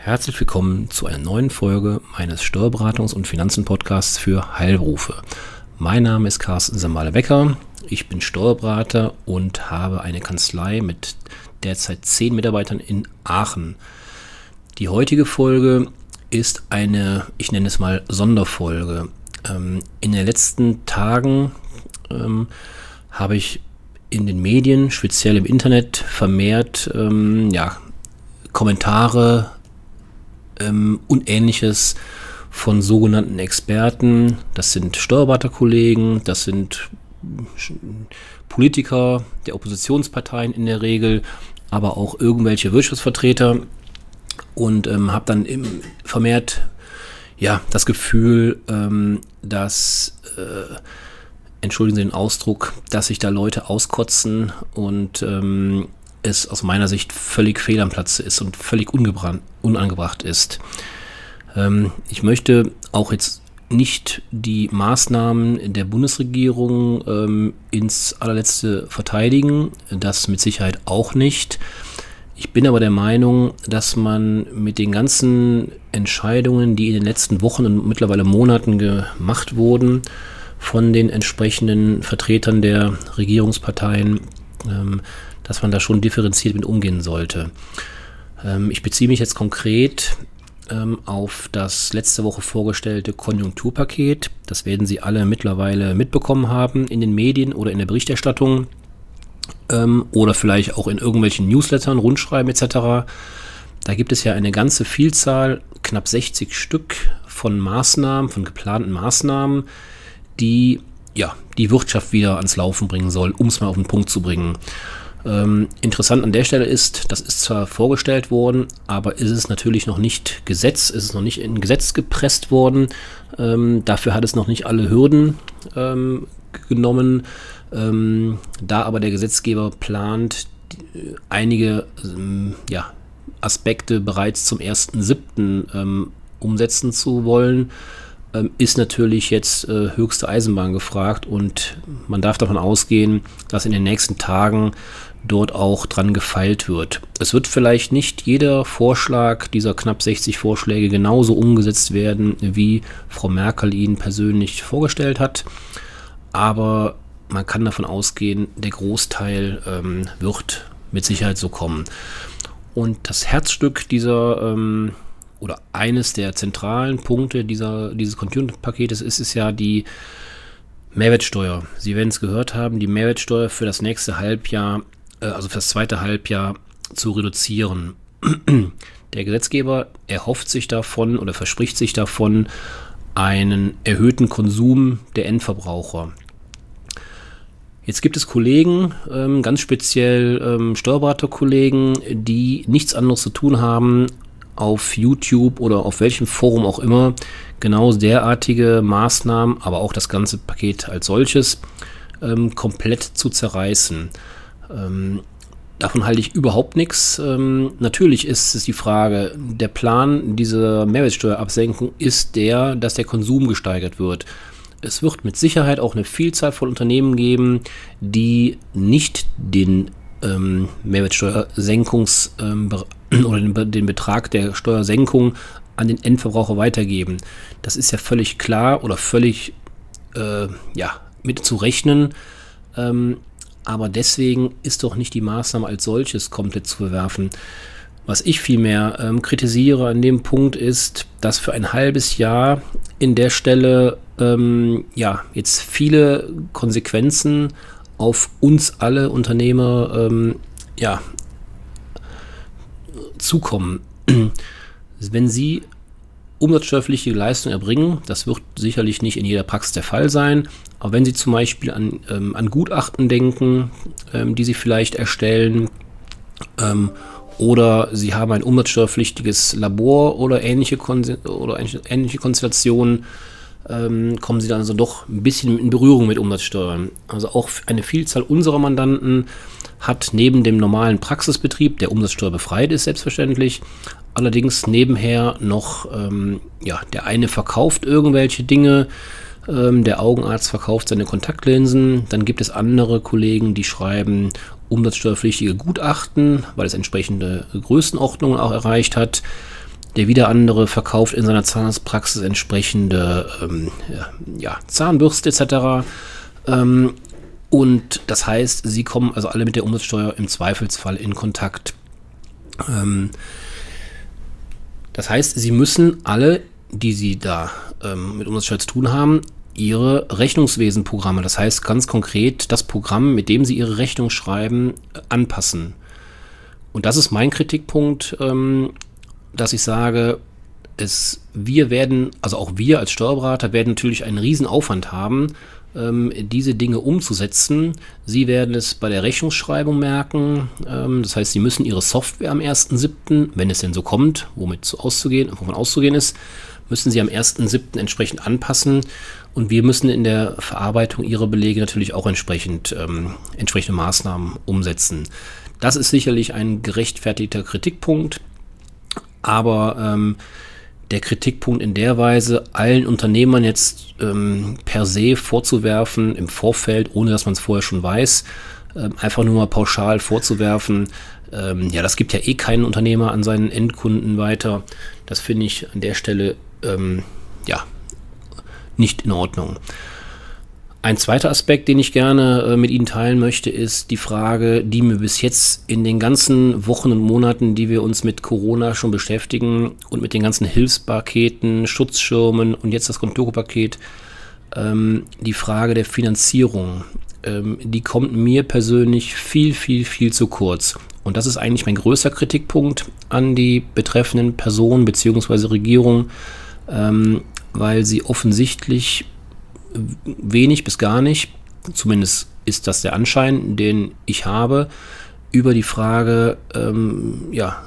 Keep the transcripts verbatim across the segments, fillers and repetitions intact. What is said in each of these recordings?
Herzlich willkommen zu einer neuen Folge meines Steuerberatungs- und Finanzen-Podcasts für Heilberufe. Mein Name ist Carsten Samale-Becker, ich bin Steuerberater und habe eine Kanzlei mit derzeit zehn Mitarbeitern in Aachen. Die heutige Folge ist eine, ich nenne es mal Sonderfolge. Ähm, in den letzten Tagen ähm, habe ich in den Medien, speziell im Internet, vermehrt ähm, ja, Kommentare ähm, und Ähnliches von sogenannten Experten. Das sind Steuerberaterkollegen, das sind Politiker der Oppositionsparteien in der Regel, aber auch irgendwelche Wirtschaftsvertreter, und ähm, habe dann im, vermehrt ja, das Gefühl, ähm, dass, äh, entschuldigen Sie den Ausdruck, dass sich da Leute auskotzen und ähm, es aus meiner Sicht völlig fehl am Platze ist und völlig unangebracht ist. Ähm, ich möchte auch jetzt nicht die Maßnahmen der Bundesregierung ähm, ins allerletzte verteidigen, das mit Sicherheit auch nicht. Ich bin aber der Meinung, dass man mit den ganzen Entscheidungen, die in den letzten Wochen und mittlerweile Monaten gemacht wurden, von den entsprechenden Vertretern der Regierungsparteien, ähm, dass man da schon differenziert mit umgehen sollte. Ähm, ich beziehe mich jetzt konkret ähm, auf das letzte Woche vorgestellte Konjunkturpaket. Das werden Sie alle mittlerweile mitbekommen haben in den Medien oder in der Berichterstattung ähm, oder vielleicht auch in irgendwelchen Newslettern, Rundschreiben et cetera. Da gibt es ja eine ganze Vielzahl, knapp sechzig Stück von Maßnahmen, von geplanten Maßnahmen, die ja, die Wirtschaft wieder ans Laufen bringen soll, um es mal auf den Punkt zu bringen. Ähm, interessant an der Stelle ist, das ist zwar vorgestellt worden, aber ist es natürlich noch nicht Gesetz, ist es noch nicht in Gesetz gepresst worden. Ähm, dafür hat es noch nicht alle Hürden ähm, genommen. Ähm, da aber der Gesetzgeber plant, die, einige ähm, ja, Aspekte bereits zum ersten siebten ähm, umsetzen zu wollen, ähm, ist natürlich jetzt äh, höchste Eisenbahn gefragt, und man darf davon ausgehen, dass in den nächsten Tagen dort auch dran gefeilt wird. Es wird vielleicht nicht jeder Vorschlag dieser knapp sechzig Vorschläge genauso umgesetzt werden, wie Frau Merkel ihn persönlich vorgestellt hat, aber man kann davon ausgehen, der Großteil ähm, wird mit Sicherheit so kommen. Und das Herzstück dieser ähm, oder eines der zentralen Punkte dieser, dieses Konjunkturpaketes ist es ja die Mehrwertsteuer. Sie werden es gehört haben, die Mehrwertsteuer für das nächste Halbjahr, äh, also für das zweite Halbjahr zu reduzieren. Der Gesetzgeber erhofft sich davon oder verspricht sich davon einen erhöhten Konsum der Endverbraucher. Jetzt gibt es Kollegen, ähm, ganz speziell ähm, Steuerberaterkollegen, die nichts anderes zu tun haben, auf YouTube oder auf welchem Forum auch immer genau derartige Maßnahmen, aber auch das ganze Paket als solches ähm, komplett zu zerreißen. Ähm, davon halte ich überhaupt nichts. Ähm, natürlich ist es die Frage, der Plan dieser Mehrwertsteuerabsenkung ist der, dass der Konsum gesteigert wird. Es wird mit Sicherheit auch eine Vielzahl von Unternehmen geben, die nicht den ähm, Mehrwertsteuersenkungs- ähm, oder den, den Betrag der Steuersenkung an den Endverbraucher weitergeben. Das ist ja völlig klar oder völlig äh, ja, mit zu rechnen. Ähm, aber deswegen ist doch nicht die Maßnahme als solches komplett zu verwerfen. Was ich vielmehr ähm, kritisiere an dem Punkt ist, dass für ein halbes Jahr in der Stelle ähm, ja, jetzt viele Konsequenzen auf uns alle Unternehmer ähm, ja, zukommen. Wenn Sie umsatzsteuerpflichtige Leistungen erbringen, das wird sicherlich nicht in jeder Praxis der Fall sein, aber wenn Sie zum Beispiel an, ähm, an Gutachten denken, ähm, die Sie vielleicht erstellen, ähm, oder Sie haben ein umsatzsteuerpflichtiges Labor oder ähnliche, Kon- oder ähnliche Konstellationen, ähm, kommen Sie dann also doch ein bisschen in Berührung mit Umsatzsteuern. Also auch eine Vielzahl unserer Mandanten hat neben dem normalen Praxisbetrieb, der umsatzsteuerbefreit ist selbstverständlich, allerdings nebenher noch, ähm, ja, der eine verkauft irgendwelche Dinge, ähm, der Augenarzt verkauft seine Kontaktlinsen, dann gibt es andere Kollegen, die schreiben umsatzsteuerpflichtige Gutachten, weil es entsprechende Größenordnungen auch erreicht hat. Der wieder andere verkauft in seiner Zahnarztpraxis entsprechende ähm, ja, Zahnbürste et cetera. Ähm, und das heißt, sie kommen also alle mit der Umsatzsteuer im Zweifelsfall in Kontakt. Ähm, das heißt, sie müssen alle, die sie da ähm, mit Umsatzsteuer zu tun haben, ihre Rechnungswesenprogramme, das heißt ganz konkret das Programm, mit dem sie ihre Rechnung schreiben, anpassen. Und das ist mein Kritikpunkt, ähm, dass ich sage, es, wir werden, also auch wir als Steuerberater werden natürlich einen riesen Aufwand haben, ähm, diese Dinge umzusetzen. Sie werden es bei der Rechnungsschreibung merken. Ähm, das heißt, Sie müssen Ihre Software am ersten siebten, wenn es denn so kommt, womit so auszugehen, wovon auszugehen ist, müssen Sie am ersten siebten entsprechend anpassen. Und wir müssen in der Verarbeitung Ihrer Belege natürlich auch entsprechend ähm, entsprechende Maßnahmen umsetzen. Das ist sicherlich ein gerechtfertigter Kritikpunkt. Aber ähm, der Kritikpunkt in der Weise, allen Unternehmern jetzt ähm, per se vorzuwerfen, im Vorfeld, ohne dass man es vorher schon weiß, ähm, einfach nur mal pauschal vorzuwerfen, ähm, ja, das gibt ja eh keinen Unternehmer an seinen Endkunden weiter. Das finde ich an der Stelle ähm, ja nicht in Ordnung. Ein zweiter Aspekt, den ich gerne äh, mit Ihnen teilen möchte, ist die Frage, die mir bis jetzt in den ganzen Wochen und Monaten, die wir uns mit Corona schon beschäftigen und mit den ganzen Hilfspaketen, Schutzschirmen und jetzt das Contoco-Paket, ähm, die Frage der Finanzierung, ähm, die kommt mir persönlich viel, viel, viel zu kurz. Und das ist eigentlich mein größter Kritikpunkt an die betreffenden Personen bzw. Regierung, ähm, weil sie offensichtlich wenig bis gar nicht, zumindest ist das der Anschein, den ich habe, über die Frage, ähm, ja,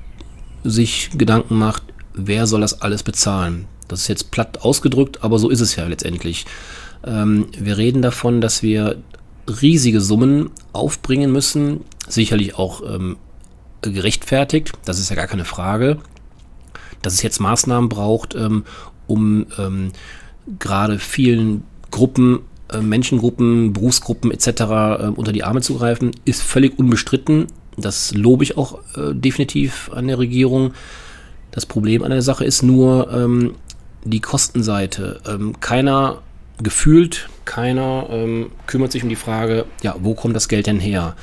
sich Gedanken macht, wer soll das alles bezahlen. Das ist jetzt platt ausgedrückt, aber so ist es ja letztendlich. Ähm, wir reden davon, dass wir riesige Summen aufbringen müssen, sicherlich auch ähm, gerechtfertigt, das ist ja gar keine Frage, dass es jetzt Maßnahmen braucht, ähm, um ähm, gerade vielen Gruppen, äh, Menschengruppen, Berufsgruppen et cetera äh, unter die Arme zu greifen, ist völlig unbestritten. Das lobe ich auch äh, definitiv an der Regierung. Das Problem an der Sache ist nur ähm, die Kostenseite. Ähm, keiner, gefühlt, keiner ähm, kümmert sich um die Frage, ja, wo kommt das Geld denn her?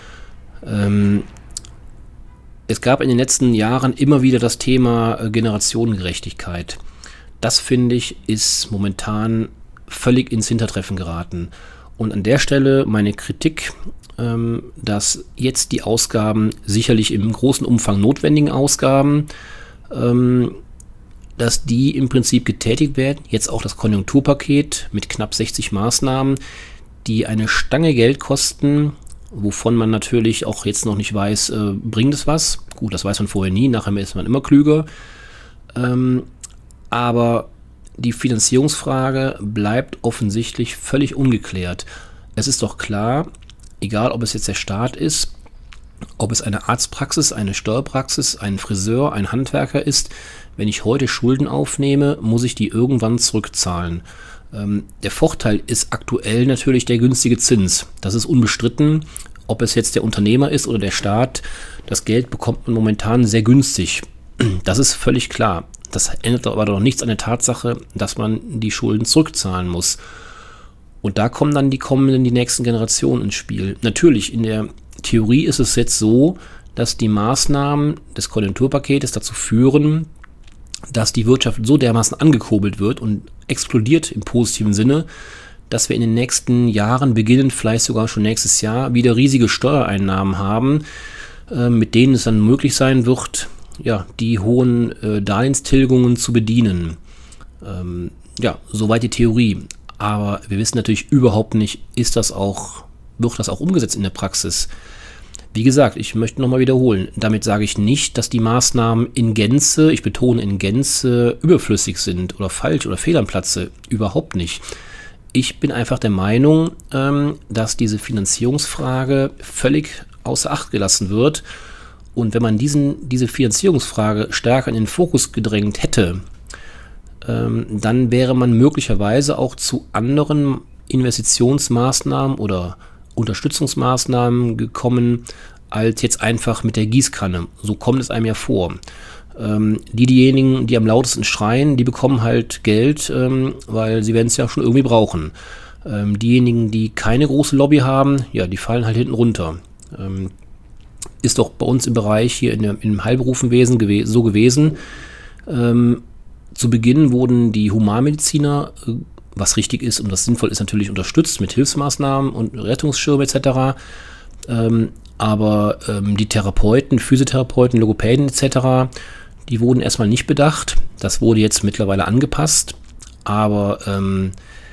Ähm, es gab in den letzten Jahren immer wieder das Thema äh, Generationengerechtigkeit. Das, finde ich, ist momentan völlig ins Hintertreffen geraten. Und an der Stelle meine Kritik, ähm, dass jetzt die Ausgaben, sicherlich im großen Umfang notwendigen Ausgaben, ähm, dass die im Prinzip getätigt werden. Jetzt auch das Konjunkturpaket mit knapp sechzig Maßnahmen, die eine Stange Geld kosten, wovon man natürlich auch jetzt noch nicht weiß, äh, bringt es was? Gut, das weiß man vorher nie, nachher ist man immer klüger. Ähm, Aber die Finanzierungsfrage bleibt offensichtlich völlig ungeklärt. Es ist doch klar, egal ob es jetzt der Staat ist, ob es eine Arztpraxis, eine Steuerpraxis, ein Friseur, ein Handwerker ist, wenn ich heute Schulden aufnehme, muss ich die irgendwann zurückzahlen. Ähm, der Vorteil ist aktuell natürlich der günstige Zins. Das ist unbestritten. Ob es jetzt der Unternehmer ist oder der Staat, das Geld bekommt man momentan sehr günstig. Das ist völlig klar. Das ändert aber doch nichts an der Tatsache, dass man die Schulden zurückzahlen muss. Und da kommen dann die kommenden, die nächsten Generationen ins Spiel. Natürlich, in der Theorie ist es jetzt so, dass die Maßnahmen des Konjunkturpaketes dazu führen, dass die Wirtschaft so dermaßen angekurbelt wird und explodiert im positiven Sinne, dass wir in den nächsten Jahren, beginnend vielleicht sogar schon nächstes Jahr, wieder riesige Steuereinnahmen haben, äh, mit denen es dann möglich sein wird, ja, die hohen äh, Darlehenstilgungen zu bedienen. Ähm, ja, soweit die Theorie. Aber wir wissen natürlich überhaupt nicht, ist das auch, wird das auch umgesetzt in der Praxis? Wie gesagt, ich möchte nochmal wiederholen, damit sage ich nicht, dass die Maßnahmen in Gänze, ich betone in Gänze, überflüssig sind oder falsch oder fehl am Platze. Überhaupt nicht. Ich bin einfach der Meinung, ähm, dass diese Finanzierungsfrage völlig außer Acht gelassen wird. Und wenn man diesen, diese Finanzierungsfrage stärker in den Fokus gedrängt hätte, ähm, dann wäre man möglicherweise auch zu anderen Investitionsmaßnahmen oder Unterstützungsmaßnahmen gekommen, als jetzt einfach mit der Gießkanne. So kommt es einem ja vor. Ähm, die, diejenigen, die am lautesten schreien, die bekommen halt Geld, ähm, weil sie werden es ja schon irgendwie brauchen. Ähm, diejenigen, die keine große Lobby haben, ja, die fallen halt hinten runter. Ähm, ist doch bei uns im Bereich hier in der, im Heilberufenwesen gew- so gewesen. Ähm, zu Beginn wurden die Humanmediziner, äh, was richtig ist und was sinnvoll ist, natürlich unterstützt mit Hilfsmaßnahmen und Rettungsschirme et cetera. Ähm, aber ähm, die Therapeuten, Physiotherapeuten, Logopäden et cetera, die wurden erstmal nicht bedacht. Das wurde jetzt mittlerweile angepasst. Aber ähm,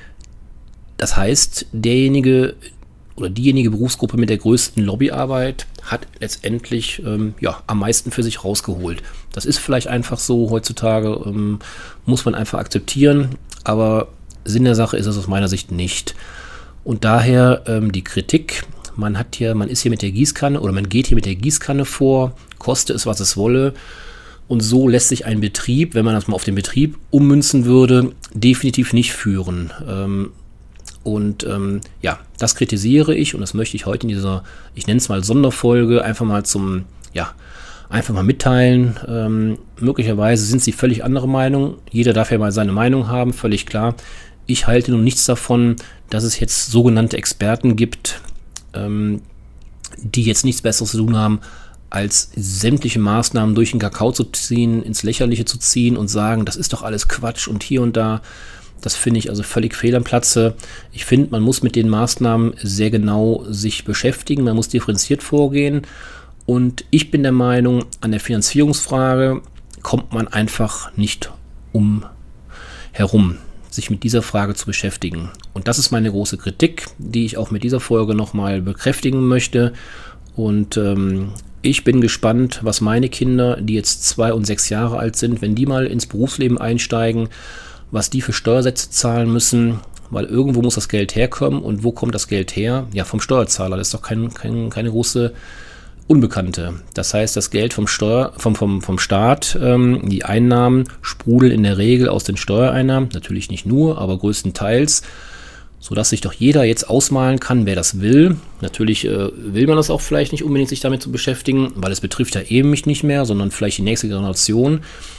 das heißt, derjenige oder diejenige Berufsgruppe mit der größten Lobbyarbeit hat letztendlich ähm, ja, am meisten für sich rausgeholt. Das ist vielleicht einfach so heutzutage, ähm, muss man einfach akzeptieren, aber Sinn der Sache ist es aus meiner Sicht nicht. Und daher ähm, die Kritik, man hat hier, man ist hier mit der Gießkanne oder man geht hier mit der Gießkanne vor, koste es, was es wolle. Und so lässt sich ein Betrieb, wenn man das mal auf den Betrieb ummünzen würde, definitiv nicht führen. Ähm, Und ähm, ja, das kritisiere ich und das möchte ich heute in dieser, ich nenne es mal Sonderfolge, einfach mal zum, ja, einfach mal mitteilen. Ähm, möglicherweise sind sie völlig andere Meinung. Jeder darf ja mal seine Meinung haben, völlig klar. Ich halte nun nichts davon, dass es jetzt sogenannte Experten gibt, ähm, die jetzt nichts Besseres zu tun haben, als sämtliche Maßnahmen durch den Kakao zu ziehen, ins Lächerliche zu ziehen und sagen, das ist doch alles Quatsch und hier und da. Das finde ich also völlig fehl am Platze. Ich finde, man muss mit den Maßnahmen sehr genau sich beschäftigen. Man muss differenziert vorgehen. Und ich bin der Meinung, an der Finanzierungsfrage kommt man einfach nicht um herum, sich mit dieser Frage zu beschäftigen. Und das ist meine große Kritik, die ich auch mit dieser Folge nochmal bekräftigen möchte. Und ähm, ich bin gespannt, was meine Kinder, die jetzt zwei und sechs Jahre alt sind, wenn die mal ins Berufsleben einsteigen, was die für Steuersätze zahlen müssen, weil irgendwo muss das Geld herkommen. Und wo kommt das Geld her? Ja, vom Steuerzahler. Das ist doch kein, kein, keine große Unbekannte. Das heißt, das Geld vom, Steuer, vom, vom, vom Staat, ähm, die Einnahmen sprudeln in der Regel aus den Steuereinnahmen. Natürlich nicht nur, aber größtenteils, sodass sich doch jeder jetzt ausmalen kann, wer das will. Natürlich äh, will man das auch vielleicht nicht unbedingt, sich damit zu beschäftigen, weil es betrifft ja eben mich nicht mehr, sondern vielleicht die nächste Generation.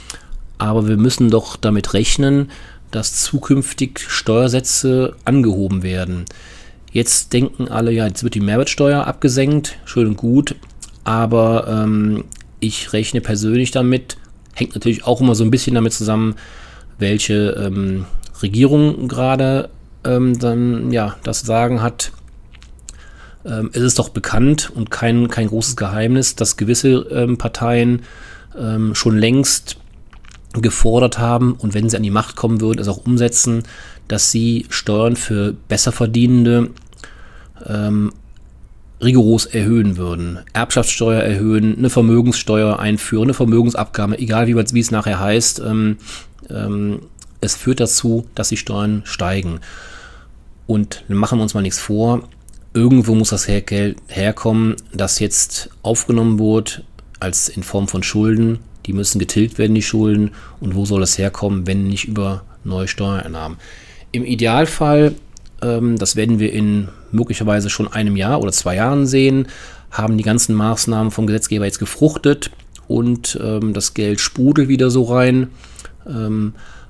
Aber wir müssen doch damit rechnen, dass zukünftig Steuersätze angehoben werden. Jetzt denken alle, ja, jetzt wird die Mehrwertsteuer abgesenkt, schön und gut, aber ähm, ich rechne persönlich damit, hängt natürlich auch immer so ein bisschen damit zusammen, welche ähm, Regierung gerade ähm, dann ja das Sagen hat. Ähm, es ist doch bekannt und kein, kein großes Geheimnis, dass gewisse ähm, Parteien ähm, schon längst gefordert haben und wenn sie an die Macht kommen würden, es auch umsetzen, dass sie Steuern für Besserverdienende ähm, rigoros erhöhen würden. Erbschaftssteuer erhöhen, eine Vermögenssteuer einführen, eine Vermögensabgabe, egal wie, wie es nachher heißt. Ähm, ähm, es führt dazu, dass die Steuern steigen. Und machen wir uns mal nichts vor, irgendwo muss das Geld herkommen, das jetzt aufgenommen wird als in Form von Schulden. Die müssen getilgt werden, die Schulden. Und wo soll das herkommen, wenn nicht über neue Steuereinnahmen? Im Idealfall, ähm, das werden wir in möglicherweise schon einem Jahr oder zwei Jahren sehen, haben die ganzen Maßnahmen vom Gesetzgeber jetzt gefruchtet und ähm, das Geld sprudelt wieder so rein. Ähm,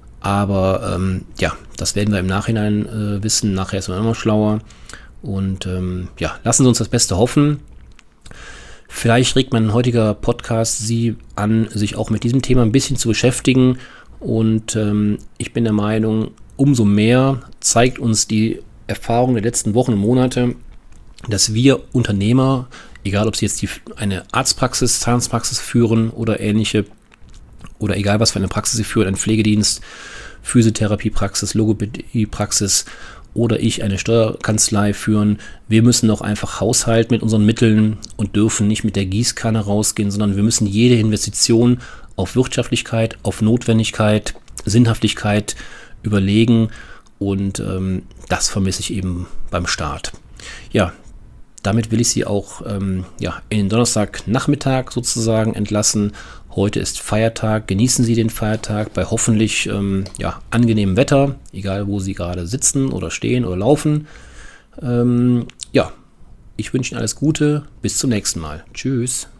aber ähm, ja, das werden wir im Nachhinein äh, wissen. Nachher ist man immer schlauer. Und ähm, ja, lassen Sie uns das Beste hoffen. Vielleicht regt mein heutiger Podcast Sie an, sich auch mit diesem Thema ein bisschen zu beschäftigen. Und ähm, ich bin der Meinung, umso mehr zeigt uns die Erfahrung der letzten Wochen und Monate, dass wir Unternehmer, egal ob Sie jetzt die, eine Arztpraxis, Zahnarztpraxis führen oder ähnliche, oder egal was für eine Praxis Sie führen, einen Pflegedienst, Physiotherapiepraxis, Logopädiepraxis oder ich eine Steuerkanzlei führen. Wir müssen doch einfach haushalten mit unseren Mitteln und dürfen nicht mit der Gießkanne rausgehen, sondern wir müssen jede Investition auf Wirtschaftlichkeit, auf Notwendigkeit, Sinnhaftigkeit überlegen und ähm, das vermisse ich eben beim Staat. Ja, damit will ich Sie auch ähm, ja, in den Donnerstagnachmittag sozusagen entlassen. Heute ist Feiertag, genießen Sie den Feiertag bei hoffentlich ähm, ja, angenehmem Wetter, egal wo Sie gerade sitzen oder stehen oder laufen. Ähm, ja, ich wünsche Ihnen alles Gute, bis zum nächsten Mal. Tschüss.